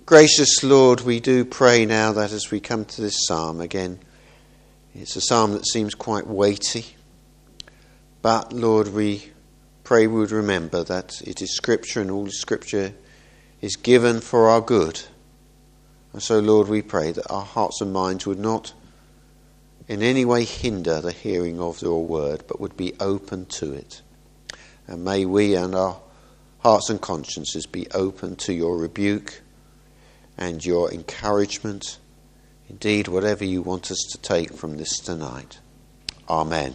Gracious Lord, we do pray now that as we come to this psalm again, it's a psalm that seems quite weighty, but Lord, we pray we would remember that it is Scripture and all Scripture is given for our good. And so, Lord, we pray that our hearts and minds would not in any way hinder the hearing of your word, but would be open to it. And may we and our hearts and consciences be open to your rebuke and your encouragement. Indeed, whatever you want us to take from this tonight. Amen.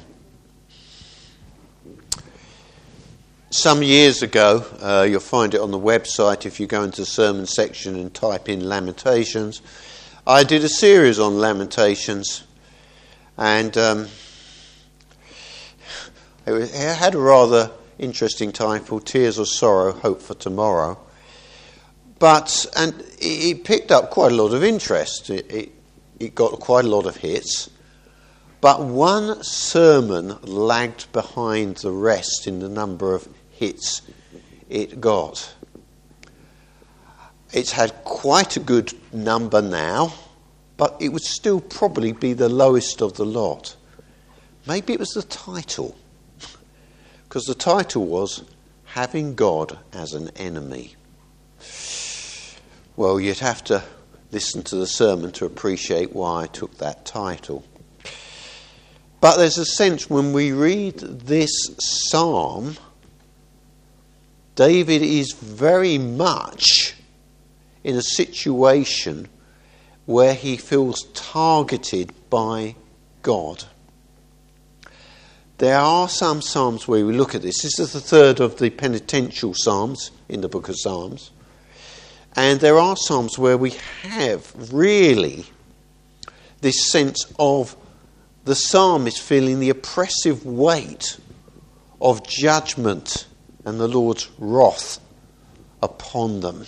Some years ago, you'll find it on the website if you go into the sermon section and type in Lamentations. I did a series on Lamentations, and it had a rather interesting title, Tears of Sorrow, Hope for Tomorrow. And it picked up quite a lot of interest. It got quite a lot of hits. But one sermon lagged behind the rest in the number of hits it got. It's had quite a good number now, but it would still probably be the lowest of the lot. Maybe it was the title, because the title was Having God as an Enemy. Well, you'd have to listen to the sermon to appreciate why I took that title. But there's a sense when we read this psalm, David is very much in a situation where he feels targeted by God. There are some psalms where we look at this. This is the third of the penitential psalms in the book of Psalms. And there are psalms where we have really this sense of the psalmist feeling the oppressive weight of judgment and the Lord's wrath upon them.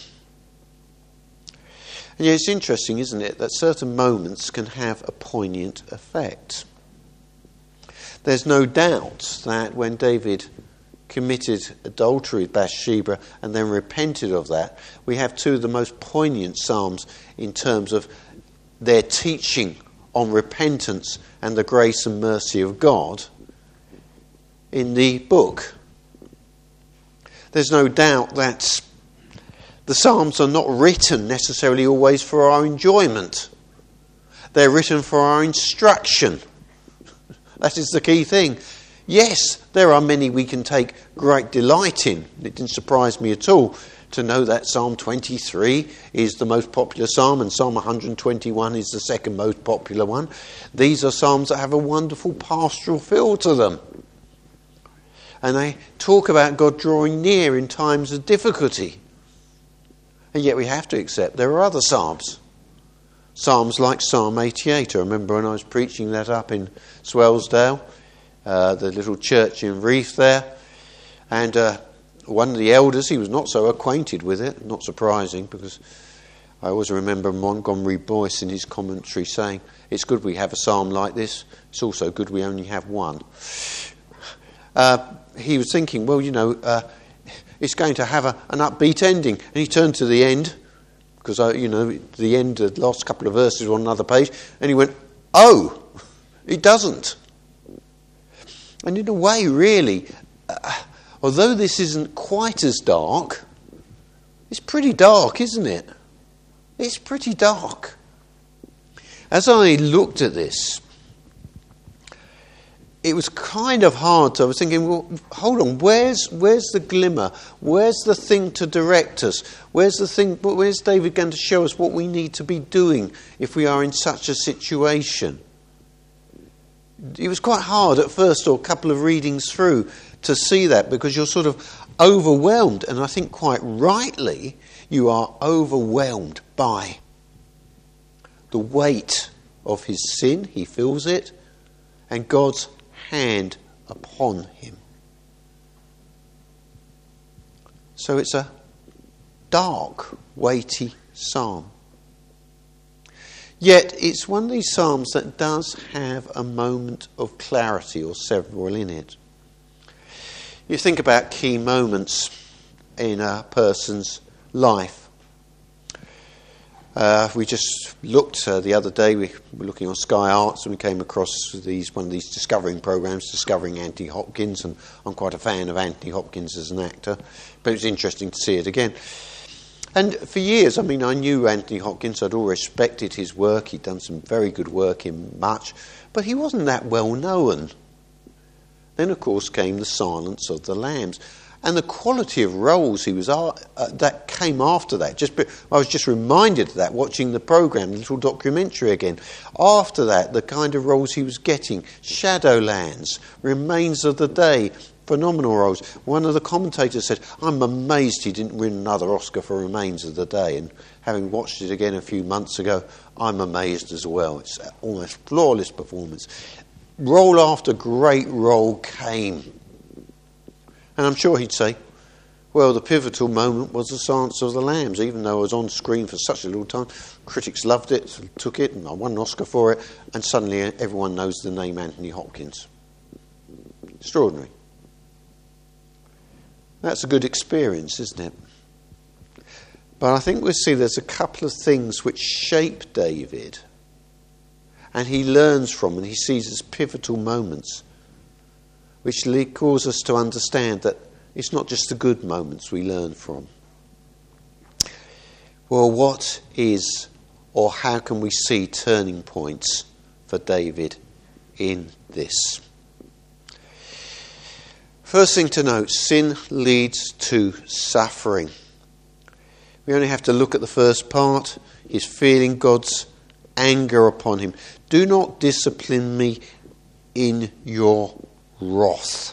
And yet it's interesting, isn't it, that certain moments can have a poignant effect. There's no doubt that when David committed adultery with Bathsheba and then repented of that, we have two of the most poignant psalms in terms of their teaching on repentance and the grace and mercy of God in the book. There's no doubt that the Psalms are not written necessarily always for our enjoyment. They're written for our instruction. That is the key thing. Yes, there are many we can take great delight in. It didn't surprise me at all to know that Psalm 23 is the most popular psalm and Psalm 121 is the second most popular one. These are psalms that have a wonderful pastoral feel to them. And they talk about God drawing near in times of difficulty. And yet we have to accept there are other psalms. Psalms like Psalm 88. I remember when I was preaching that up in Swellsdale, the little church in Reef there. And one of the elders, he was not so acquainted with it, not surprising, because I always remember Montgomery Boyce in his commentary saying, it's good we have a psalm like this, it's also good we only have one. He was thinking, well, it's going to have an upbeat ending. And he turned to the end, because, the end, the last couple of verses were on another page, and he went, oh, it doesn't. And in a way, really, although this isn't quite as dark, it's pretty dark, isn't it? It's pretty dark. As I looked at this, it was kind of hard. I was thinking, well, hold on, where's the glimmer? Where's the thing to direct us? Where's David going to show us what we need to be doing if we are in such a situation? It was quite hard at first, or a couple of readings through, to see that, because you're sort of overwhelmed, and I think quite rightly you are overwhelmed by the weight of his sin. He feels it, and God's hand upon him. So it's a dark, weighty psalm. Yet it's one of these psalms that does have a moment of clarity, or several in it. You think about key moments in a person's life. We just looked the other day, we were looking on Sky Arts, and we came across one of these discovering programs, Discovering Anthony Hopkins, and I'm quite a fan of Anthony Hopkins as an actor, but it was interesting to see it again. And for years, I knew Anthony Hopkins, I'd always respected his work, he'd done some very good work in much, but he wasn't that well known. Then, of course, came The Silence of the Lambs. And the quality of roles he was that came after that. I was just reminded of that watching the programme, the little documentary again. After that, the kind of roles he was getting: Shadowlands, Remains of the Day, phenomenal roles. One of the commentators said, "I'm amazed he didn't win another Oscar for Remains of the Day." And having watched it again a few months ago, I'm amazed as well. It's almost flawless performance. Role after great role came. And I'm sure he'd say, well, the pivotal moment was The Silence of the Lambs, even though I was on screen for such a little time. Critics loved it, took it, and I won an Oscar for it, and suddenly everyone knows the name Anthony Hopkins. Extraordinary. That's a good experience, isn't it? But I think we'll see there's a couple of things which shape David, and he learns from, and he sees as pivotal moments, which cause us to understand that it's not just the good moments we learn from. Well, what is, or how can we see turning points for David in this? First thing to note, sin leads to suffering. We only have to look at the first part. He's feeling God's anger upon him. Do not discipline me in your wrath.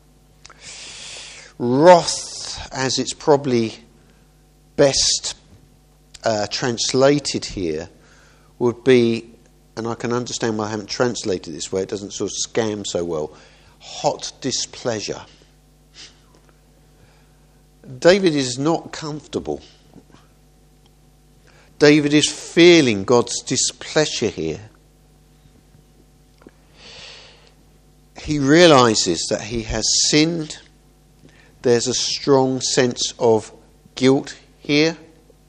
Wrath, as it's probably best translated here, would be, and I can understand why I haven't translated this way, it doesn't sort of scam so well, hot displeasure. David is not comfortable. David is feeling God's displeasure here. He realises that he has sinned. There's a strong sense of guilt here.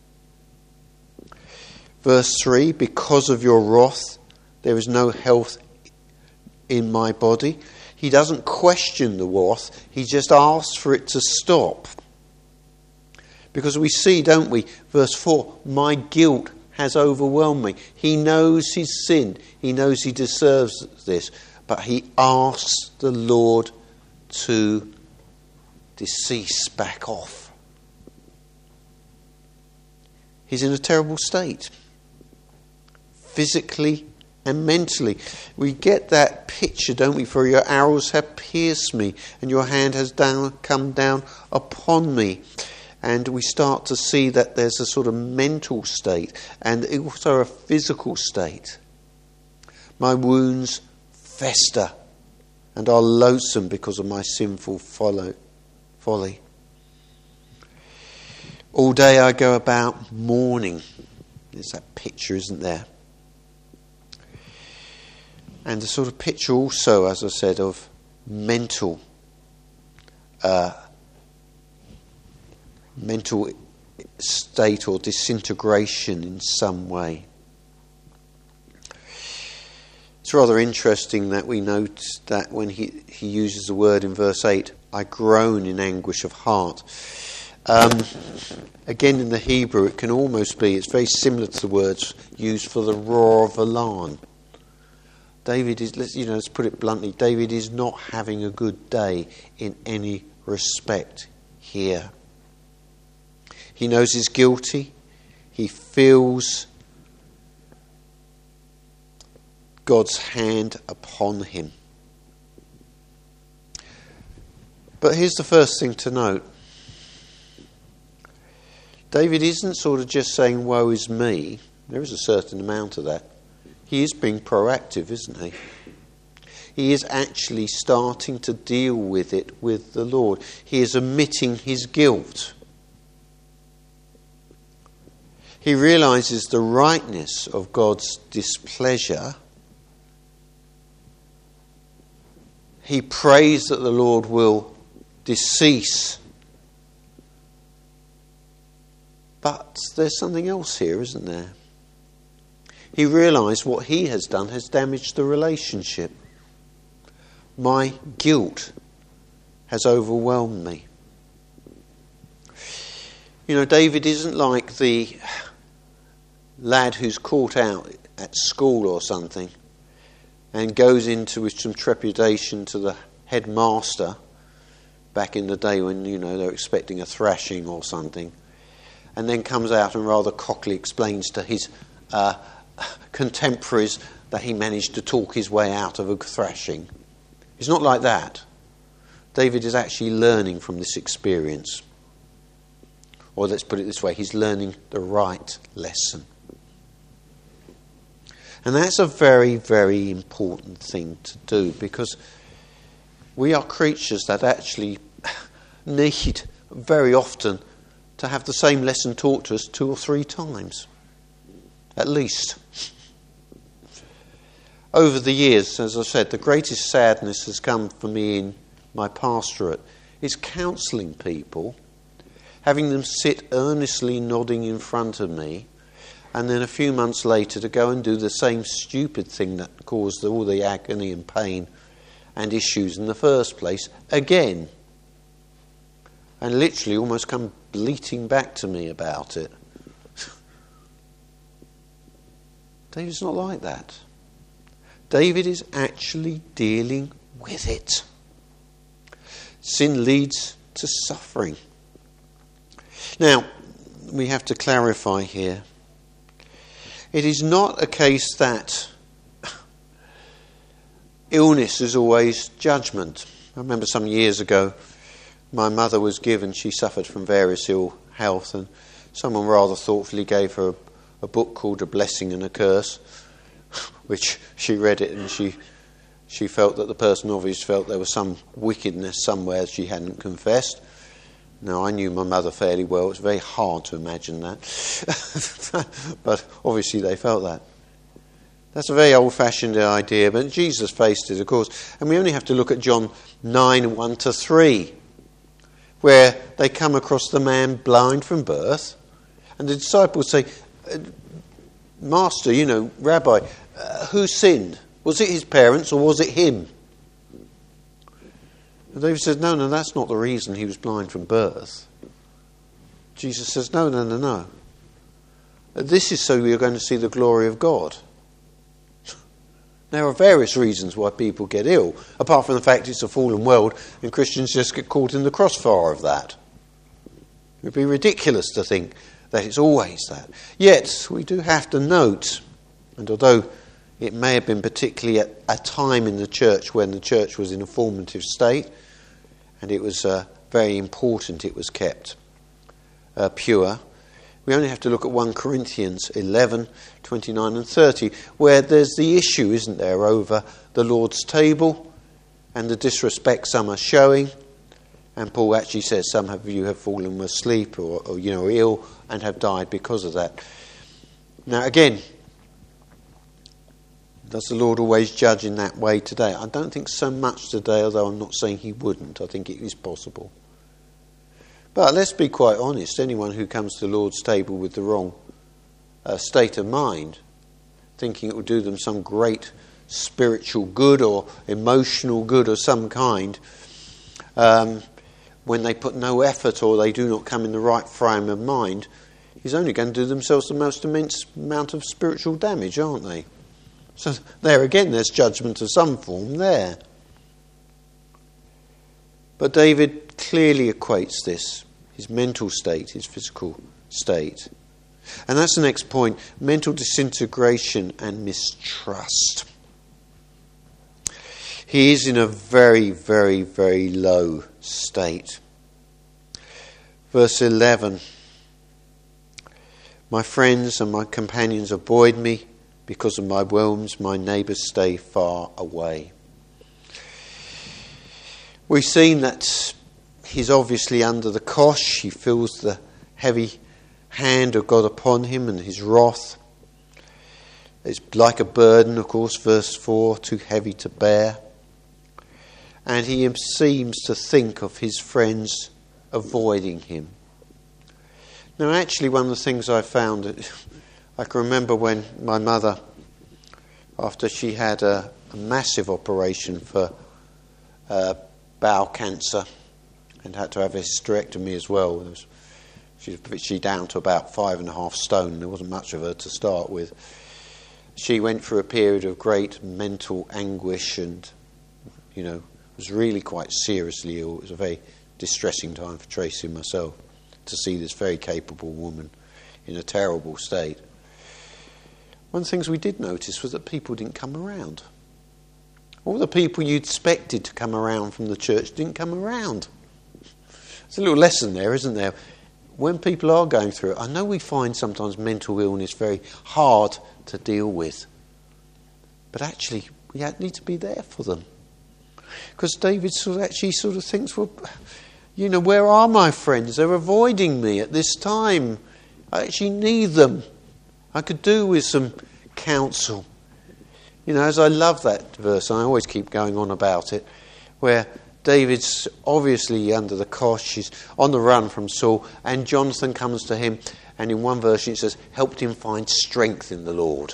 Verse 3, because of your wrath, there is no health in my body. He doesn't question the wrath, he just asks for it to stop. Because we see, don't we, verse 4, my guilt has overwhelmed me. He knows he's sinned. He knows he deserves this. But he asks the Lord to decease, back off. He's in a terrible state, physically and mentally. We get that picture, don't we? For your arrows have pierced me, and your hand has come down upon me. And we start to see that there's a sort of mental state and also a physical state. My wounds fester and are loathsome because of my sinful folly. All day I go about mourning. There's that picture, isn't there? And the sort of picture also, as I said, of mental state or disintegration in some way. It's rather interesting that we note that when he uses the word in verse 8, I groan in anguish of heart. Again, in the Hebrew, it can almost be, it's very similar to the words used for the roar of a lion. David is, let's put it bluntly, David is not having a good day in any respect here. He knows he's guilty. He feels God's hand upon him. But here's the first thing to note. David isn't sort of just saying, woe is me. There is a certain amount of that. He is being proactive, isn't he? He is actually starting to deal with it with the Lord. He is admitting his guilt. He realises the rightness of God's displeasure. He prays that the Lord will decease. But there's something else here, isn't there? he realised what he has done has damaged the relationship. My guilt has overwhelmed me. You know, David isn't like the lad who's caught out at school or something and goes into with some trepidation to the headmaster back in the day when, you know, they're expecting a thrashing or something, and then comes out and rather cockily explains to his contemporaries that he managed to talk his way out of a thrashing. It's not like that. David is actually learning from this experience. Or let's put it this way, he's learning the right lesson. And that's a very, very important thing to do, because we are creatures that actually need very often to have the same lesson taught to us 2 or 3 times, at least. Over the years, as I said, the greatest sadness has come for me in my pastorate is counselling people, having them sit earnestly nodding in front of me, and then a few months later to go and do the same stupid thing that caused all the agony and pain and issues in the first place again. And literally almost come bleating back to me about it. David's not like that. David is actually dealing with it. Sin leads to suffering. Now, we have to clarify here. It is not a case that illness is always judgment. I remember some years ago, my mother was given, she suffered from various ill health, and someone rather thoughtfully gave her a book called A Blessing and a Curse, which she read it and she felt that the person obviously felt there was some wickedness somewhere she hadn't confessed. Now, I knew my mother fairly well. It's very hard to imagine that. But obviously they felt that. That's a very old-fashioned idea, but Jesus faced it, of course. And we only have to look at John 9, 1-3, where they come across the man blind from birth, and the disciples say, Master, you know, Rabbi, who sinned? Was it his parents or was it him? And David says, no, that's not the reason he was blind from birth. Jesus says, no. This is so you're going to see the glory of God. There are various reasons why people get ill, apart from the fact it's a fallen world and Christians just get caught in the crossfire of that. It would be ridiculous to think that it's always that. Yet, we do have to note, and although it may have been particularly at a time in the church when the church was in a formative state, and it was very important it was kept pure. We only have to look at 1 Corinthians 11, 29 and 30, where there's the issue, isn't there, over the Lord's table and the disrespect some are showing. And Paul actually says some of you have fallen asleep or ill and have died because of that. Now again, does the Lord always judge in that way today? I don't think so much today, although I'm not saying he wouldn't. I think it is possible. But let's be quite honest. Anyone who comes to the Lord's table with the wrong state of mind, thinking it will do them some great spiritual good or emotional good of some kind, when they put no effort or they do not come in the right frame of mind, is only going to do themselves the most immense amount of spiritual damage, aren't they? So there again, there's judgment of some form there. But David clearly equates this, his mental state, his physical state. And that's the next point, mental disintegration and mistrust. He is in a very, very, very low state. Verse 11, my friends and my companions avoid me because of my wounds, my neighbours stay far away. We've seen that he's obviously under the cosh. He feels the heavy hand of God upon him and his wrath. It's like a burden, of course, verse 4, too heavy to bear. And he seems to think of his friends avoiding him. Now, actually, one of the things I found, I can remember when my mother after she had a massive operation for bowel cancer and had to have a hysterectomy as well. She down to about 5.5 stone. There wasn't much of her to start with. She went through a period of great mental anguish and, was really quite seriously ill. It was a very distressing time for Tracy and myself to see this very capable woman in a terrible state. One of the things we did notice was that people didn't come around. All the people you'd expected to come around from the church didn't come around. There's a little lesson there, isn't there? When people are going through it, I know we find sometimes mental illness very hard to deal with. But actually, we need to be there for them. Because David sort of thinks, well, where are my friends? They're avoiding me at this time. I actually need them. I could do with some counsel. As I love that verse, and I always keep going on about it, where David's obviously under the cosh, he's on the run from Saul, and Jonathan comes to him, and in one version it says, helped him find strength in the Lord.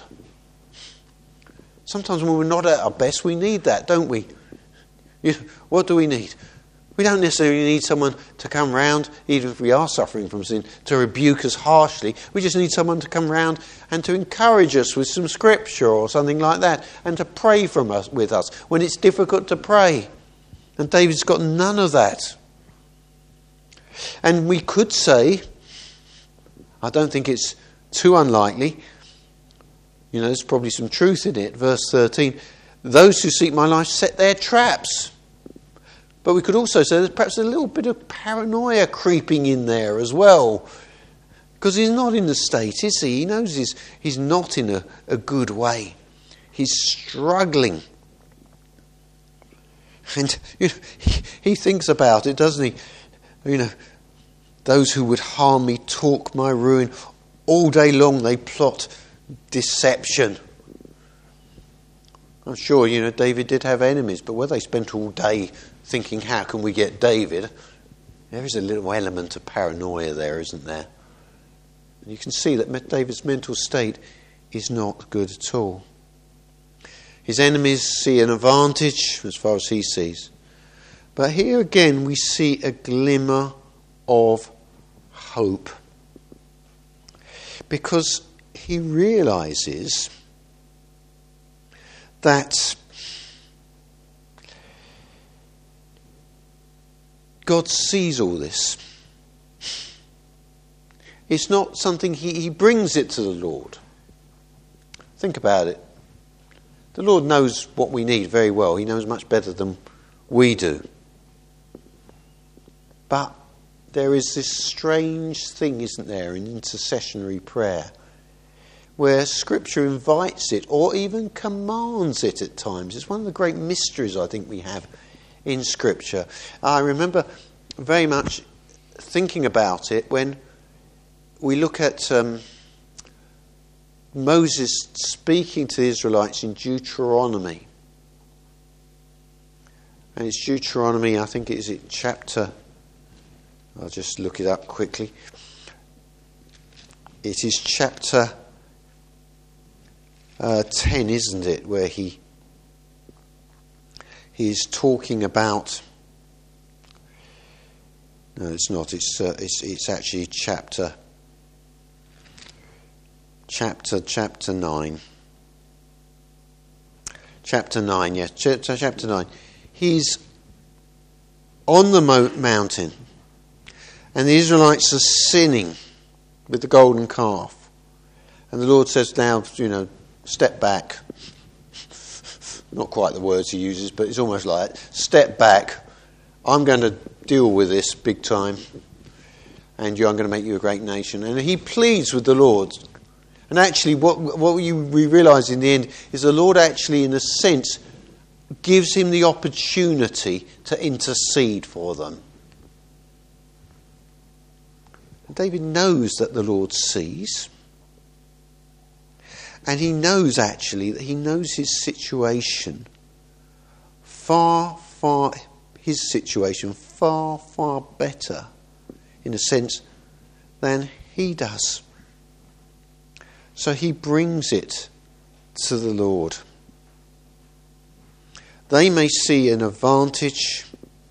Sometimes when we're not at our best, we need that, don't we? What do we need? We don't necessarily need someone to come round, even if we are suffering from sin, to rebuke us harshly. We just need someone to come round and to encourage us with some scripture or something like that, and to pray with us when it's difficult to pray. And David's got none of that. And we could say, I don't think it's too unlikely, there's probably some truth in it, verse 13, those who seek my life set their traps. But we could also say there's perhaps a little bit of paranoia creeping in there as well. Because he's not in the state, is he? He knows he's not in a good way. He's struggling. And he thinks about it, doesn't he? Those who would harm me talk my ruin. All day long they plot deception. I'm sure, David did have enemies, but where they spent all day thinking, how can we get David? There is a little element of paranoia there, isn't there? And you can see that David's mental state is not good at all. His enemies see an advantage as far as he sees. But here again we see a glimmer of hope. Because he realises that God sees all this. It's not something he brings it to the Lord. Think about it. The Lord knows what we need very well. He knows much better than we do. But there is this strange thing, isn't there, in intercessionary prayer, where Scripture invites it or even commands it at times. It's one of the great mysteries I think we have in Scripture. I remember very much thinking about it when we look at Moses speaking to the Israelites in Deuteronomy. And it's Deuteronomy, I think it's chapter, I'll just look it up quickly. It is chapter 10, isn't it, where he's talking about. No, it's not. It's actually chapter 9. Chapter 9, yes, chapter 9. He's on the mountain, and the Israelites are sinning with the golden calf, and the Lord says, "Now, step back." Not quite the words he uses, but it's almost like it. Step back. I'm going to deal with this big time, and I'm going to make you a great nation. And he pleads with the Lord. And actually, what we realise in the end is the Lord actually, in a sense, gives him the opportunity to intercede for them. And David knows that the Lord sees. And he knows actually that he knows his situation far better, in a sense, than he does. So he brings it to the Lord. They may see an advantage,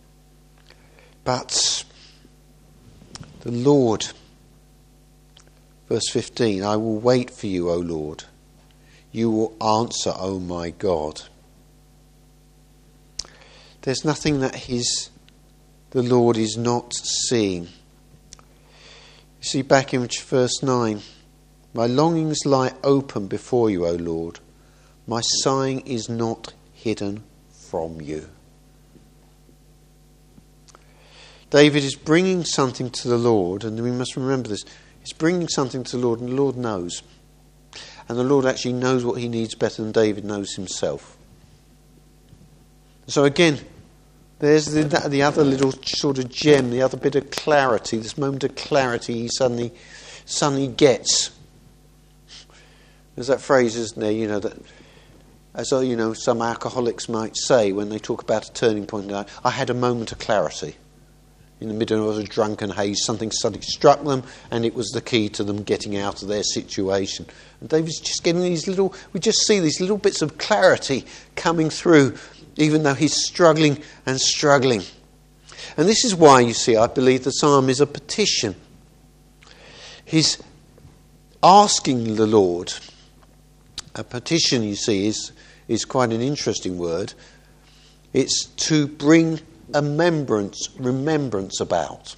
but the Lord, verse 15, I will wait for you, O Lord. You will answer, O my God. There's nothing that the Lord is not seeing. You see back in verse 9, my longings lie open before you, O Lord. My sighing is not hidden from you. David is bringing something to the Lord, and we must remember this. He's bringing something to the Lord, and the Lord knows. And the Lord actually knows what he needs better than David knows himself. So again, there's the other little sort of gem, the other bit of clarity, this moment of clarity he suddenly gets. There's that phrase, isn't there, that, as some alcoholics might say when they talk about a turning point, I had a moment of clarity. In the middle of a drunken haze, something suddenly struck them, and it was the key to them getting out of their situation. And David's just getting we just see these little bits of clarity coming through, even though he's struggling and struggling. And this is why, you see, I believe the psalm is a petition. He's asking the Lord. A petition, you see, is quite an interesting word. It's to bring remembrance about.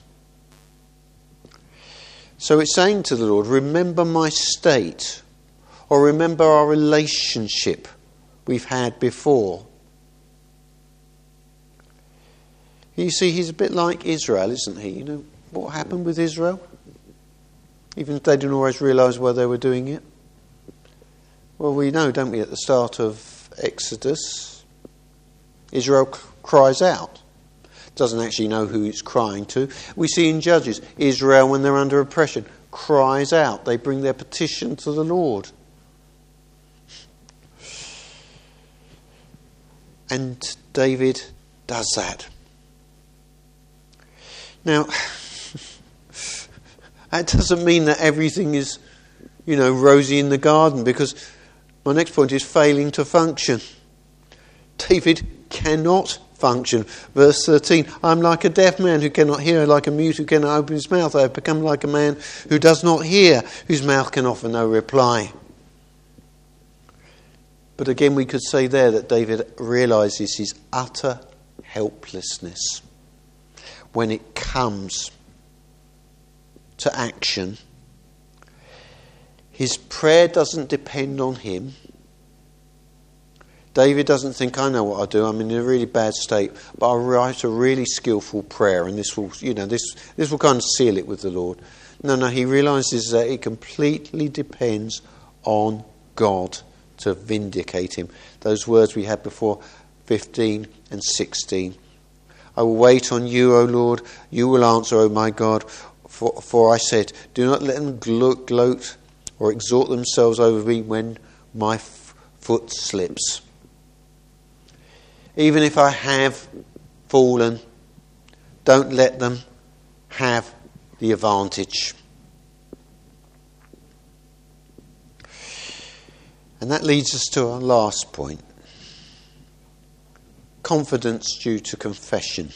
So it's saying to the Lord, remember my state, or remember our relationship we've had before. You see, he's a bit like Israel, isn't he? What happened with Israel? Even if they didn't always realise why they were doing it. Well, we know, don't we, at the start of Exodus, Israel cries out. Doesn't actually know who it's crying to. We see in Judges, Israel, when they're under oppression, cries out. They bring their petition to the Lord. And David does that. Now, that doesn't mean that everything is, rosy in the garden, because my next point is failing to function. David cannot function. Verse 13, I'm like a deaf man who cannot hear, like a mute who cannot open his mouth. I have become like a man who does not hear, whose mouth can offer no reply. But again, we could say there that David realises his utter helplessness when it comes to action. His prayer doesn't depend on him. David doesn't think, I know what I'll do, I'm in a really bad state, but I'll write a really skillful prayer and this will kind of seal it with the Lord. No, he realises that it completely depends on God to vindicate him. Those words we had before, 15 and 16. I will wait on you, O Lord, you will answer, O my God, for I said, do not let them gloat or exalt themselves over me when my foot slips. Even if I have fallen, don't let them have the advantage. And that leads us to our last point. Confidence due to confession.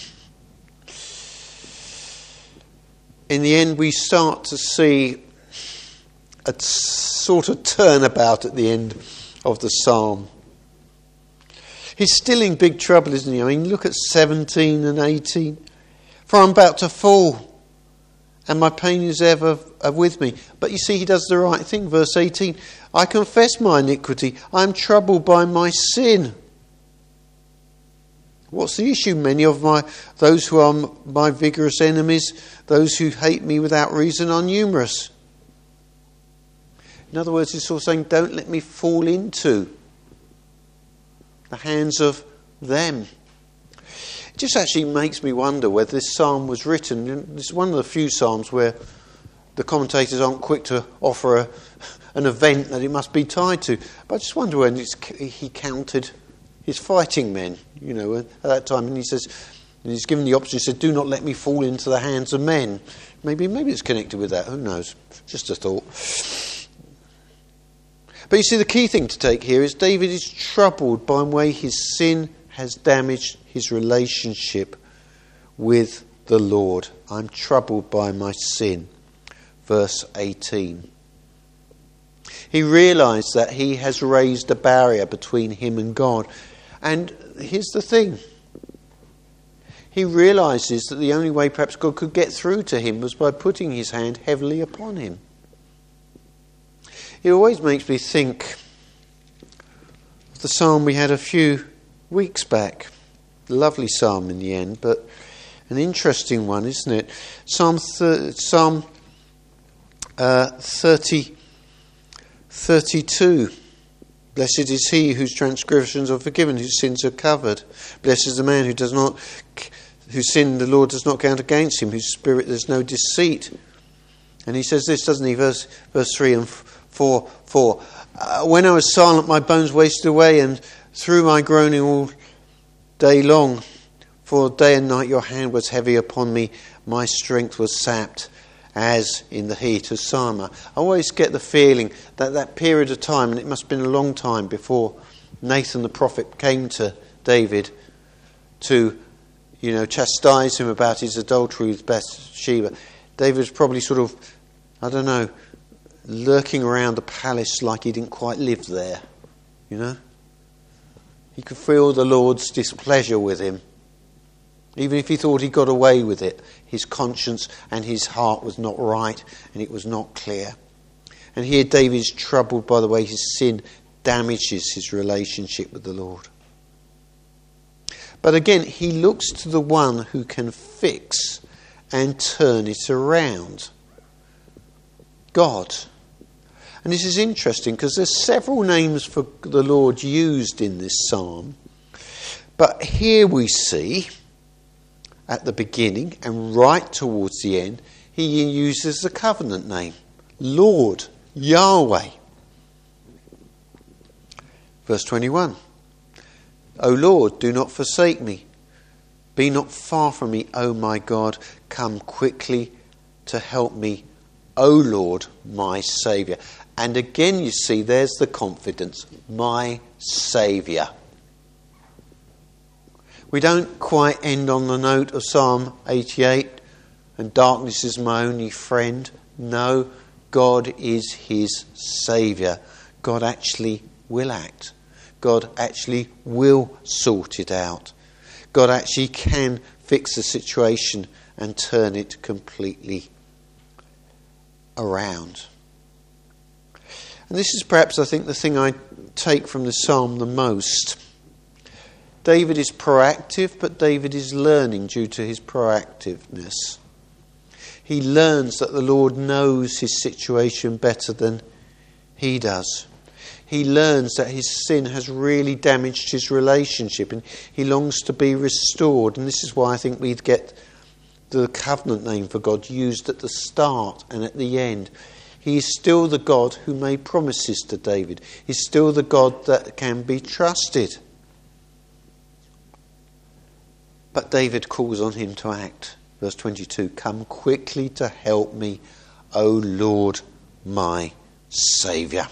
In the end, we start to see a sort of turnabout at the end of the psalm. He's still in big trouble, isn't he? I mean, look at 17 and 18. For I'm about to fall, and my pain is ever with me. But you see, he does the right thing. Verse 18, I confess my iniquity. I am troubled by my sin. What's the issue? Many of those who are my vigorous enemies, those who hate me without reason, are numerous. In other words, he's sort of saying, don't let me fall into the hands of them. It just actually makes me wonder whether this psalm was written. It's one of the few psalms where the commentators aren't quick to offer an event that it must be tied to. But I just wonder when he counted his fighting men, at that time. And he says, and he's given the option, he said, do not let me fall into the hands of men. Maybe it's connected with that, who knows? Just a thought. But you see, the key thing to take here is David is troubled by the way his sin has damaged his relationship with the Lord. I'm troubled by my sin. Verse 18. He realised that he has raised a barrier between him and God. And here's the thing. He realises that the only way perhaps God could get through to him was by putting his hand heavily upon him. It always makes me think of the psalm we had a few weeks back. A lovely psalm in the end, but an interesting one, isn't it? Psalm 32. Blessed is he whose transgressions are forgiven, whose sins are covered. Blessed is the man whose sin the Lord does not count against him, whose spirit there's no deceit. And he says this, doesn't he? Verse 3 and 4. When I was silent, my bones wasted away, and through my groaning all day long, for day and night your hand was heavy upon me, my strength was sapped as in the heat of summer. I always get the feeling that that period of time, and it must have been a long time before Nathan the prophet came to David to, chastise him about his adultery with Bathsheba. David was probably sort of, lurking around the palace like he didn't quite live there, He could feel the Lord's displeasure with him. Even if he thought he got away with it, his conscience and his heart was not right and it was not clear. And here David is troubled by the way his sin damages his relationship with the Lord. But again, he looks to the one who can fix and turn it around. God. And this is interesting because there's several names for the Lord used in this psalm. But here we see, at the beginning and right towards the end, he uses the covenant name, Lord, Yahweh. Verse 21. O Lord, do not forsake me. Be not far from me, O my God. Come quickly to help me, O Lord, my Saviour. And again, you see, there's the confidence, my Saviour. We don't quite end on the note of Psalm 88, and darkness is my only friend. No, God is his Saviour. God actually will act. God actually will sort it out. God actually can fix the situation and turn it completely around. And this is perhaps, I think, the thing I take from the psalm the most. David is proactive, but David is learning due to his proactiveness. He learns that the Lord knows his situation better than he does. He learns that his sin has really damaged his relationship and he longs to be restored. And this is why I think we'd get the covenant name for God used at the start and at the end. He is still the God who made promises to David. He's still the God that can be trusted. But David calls on him to act. Verse 22, come quickly to help me, O Lord, my Saviour.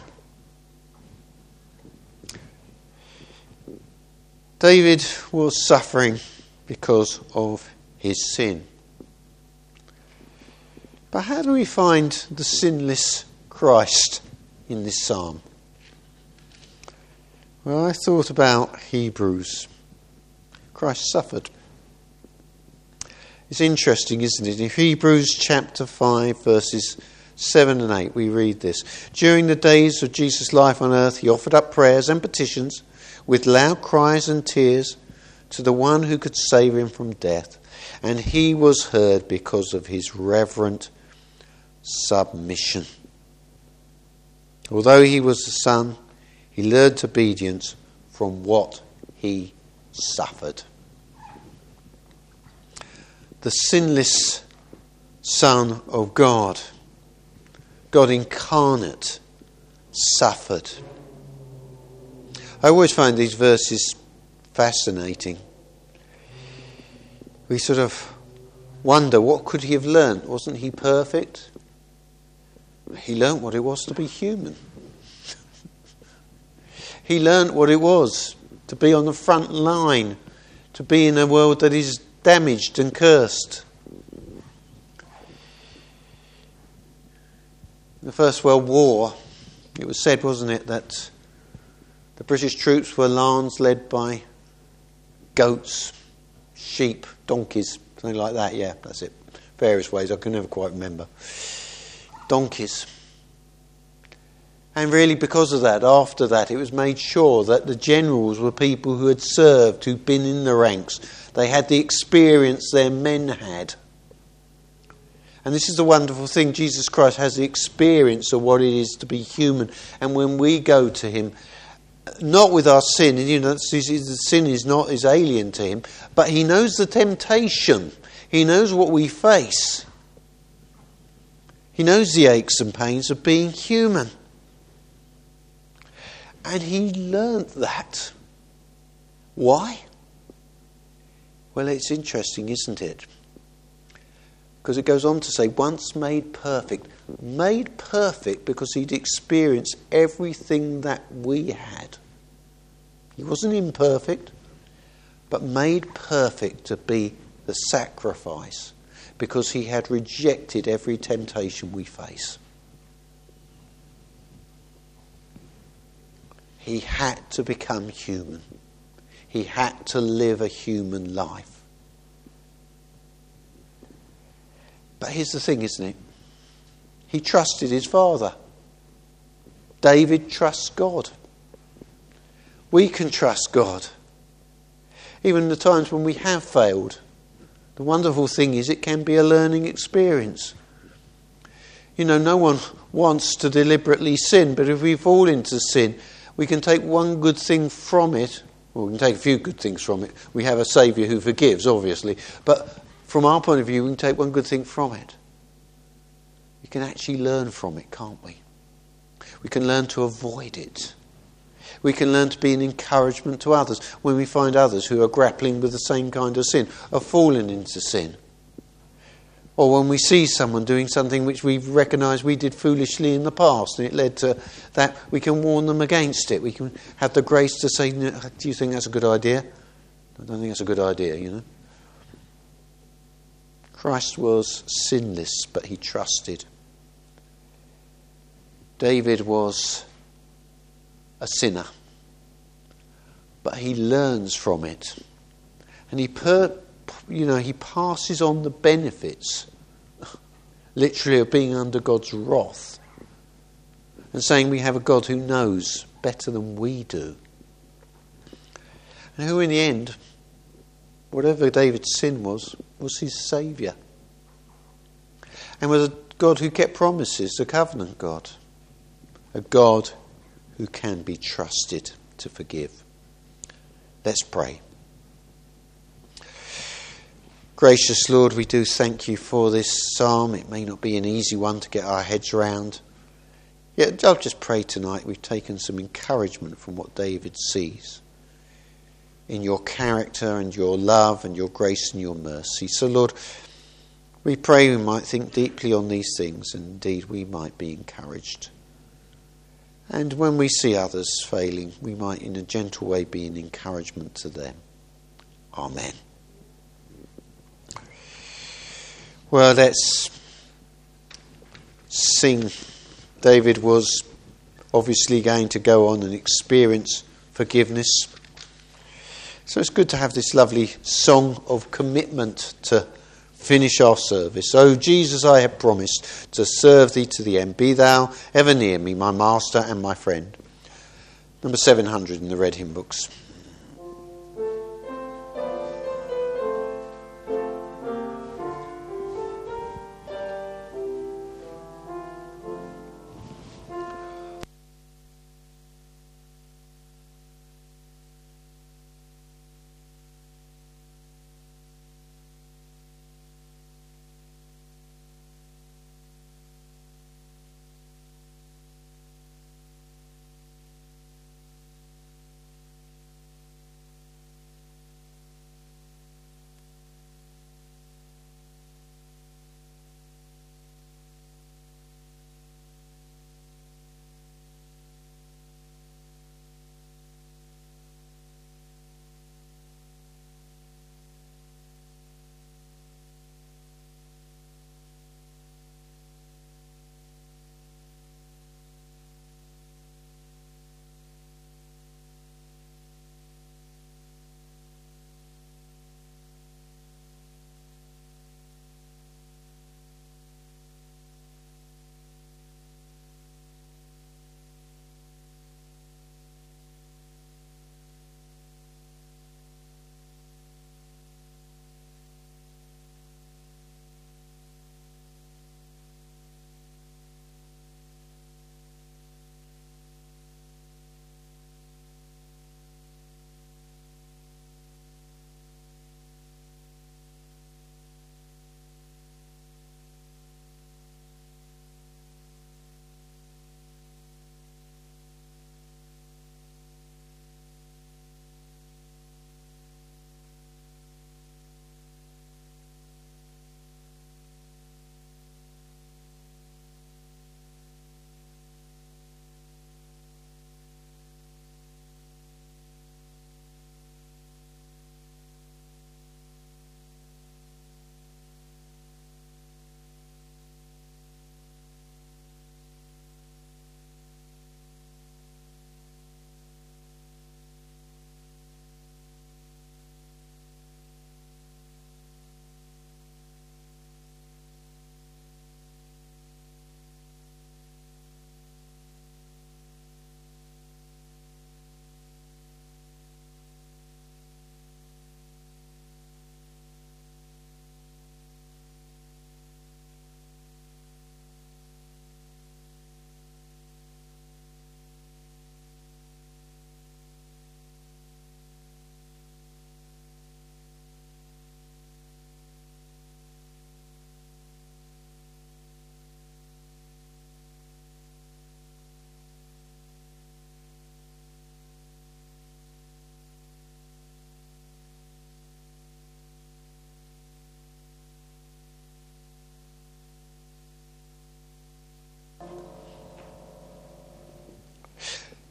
David was suffering because of his sin. But how do we find the sinless Christ in this psalm? Well, I thought about Hebrews. Christ suffered. It's interesting, isn't it? In Hebrews chapter 5, verses 7 and 8, we read this. During the days of Jesus' life on earth, he offered up prayers and petitions with loud cries and tears to the one who could save him from death. And he was heard because of his reverent submission. Although he was the Son, he learned obedience from what he suffered. The sinless Son of God, God incarnate, suffered. I always find these verses fascinating. We sort of wonder, what could he have learnt? Wasn't he perfect? He learnt what it was to be human. He learnt what it was to be on the front line, to be in a world that is damaged and cursed. In the First World War, it was said, wasn't it, that the British troops were lines led by goats, sheep, donkeys, something like that. Yeah, that's it. Various ways, I can never quite remember. Donkeys. And really because of that, after that, it was made sure that the generals were people who had served, who'd been in the ranks. They had the experience their men had. And this is the wonderful thing. Jesus Christ has the experience of what it is to be human. And when we go to him, not with our sin, and the sin is alien to him, but he knows the temptation. He knows what we face. He knows the aches and pains of being human. And he learnt that. Why? Well, it's interesting, isn't it? Because it goes on to say, once made perfect. Made perfect because he'd experienced everything that we had. He wasn't imperfect, but made perfect to be the sacrifice because he had rejected every temptation we face. He had to become human. He had to live a human life. But here's the thing, isn't it? He trusted his Father. David trusts God. We can trust God. Even in the times when we have failed. The wonderful thing is it can be a learning experience. You know, no one wants to deliberately sin, but if we fall into sin, we can take one good thing from it. Well, we can take a few good things from it. We have a Saviour who forgives, obviously. But from our point of view, we can take one good thing from it. We can actually learn from it, can't we? We can learn to avoid it. We can learn to be an encouragement to others when we find others who are grappling with the same kind of sin, are falling into sin. Or when we see someone doing something which we recognise we did foolishly in the past and it led to that, we can warn them against it. We can have the grace to say, do you think that's a good idea? I don't think that's a good idea, you know. Christ was sinless, but he trusted. David was a sinner, but he learns from it. And he passes on the benefits, literally, of being under God's wrath. And saying we have a God who knows better than we do. And who in the end, whatever David's sin was his saviour. And was a God who kept promises, a covenant God. A God who can be trusted to forgive. Let's pray. Gracious Lord, we do thank you for this psalm. It may not be an easy one to get our heads around. Yet I'll just pray tonight we've taken some encouragement from what David sees in your character and your love and your grace and your mercy. So Lord, we pray we might think deeply on these things and indeed we might be encouraged. And when we see others failing, we might in a gentle way be an encouragement to them. Amen. Well, let's sing. David was obviously going to go on and experience forgiveness. So it's good to have this lovely song of commitment to finish our service. O Jesus, I have promised to serve thee to the end. Be thou ever near me, my master and my friend. Number 700 in the Red Hymn Books.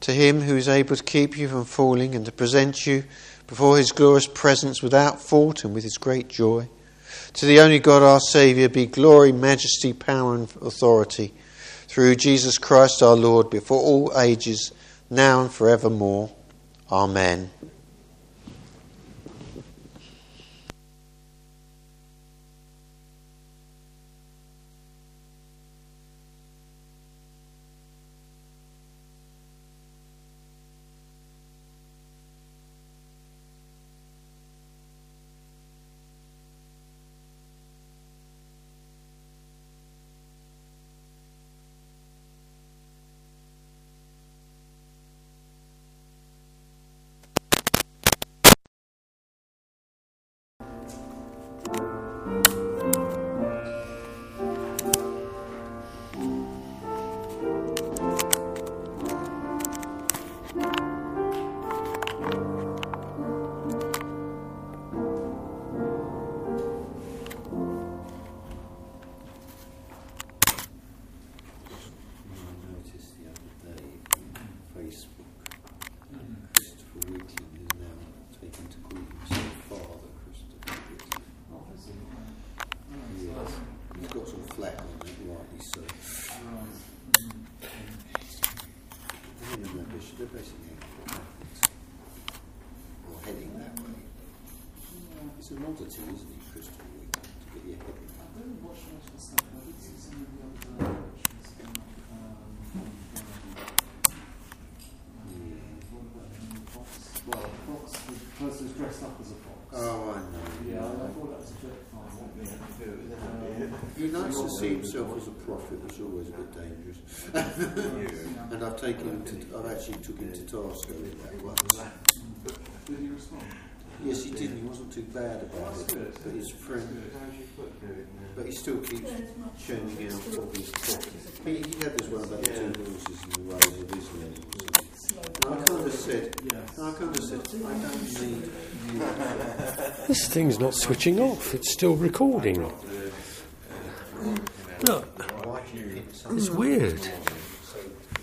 To him who is able to keep you from falling and to present you before his glorious presence without fault and with his great joy. To the only God our Saviour be glory, majesty, power and authority through Jesus Christ our Lord before all ages, now and forevermore. Amen. It's an oddity, isn't it, Crystal Week, to get your head in. I don't watch much of the stuff. I did see some of the other directions. What about the fox? Well, the fox, the person who's dressed up as a fox. Oh, I know. Yeah, I thought that was a bit fun. It'd be nice to see himself as a prophet. Was always a bit dangerous. And I've actually took him to task over that once. Did he respond? Yes, he did. He wasn't too bad about it. But his friend, but he still keeps churning out all these problems. He had this one about the two horses and the ways of Israel. And I kind of said, I don't need you. This thing's not switching off. It's still recording. Look, it's weird.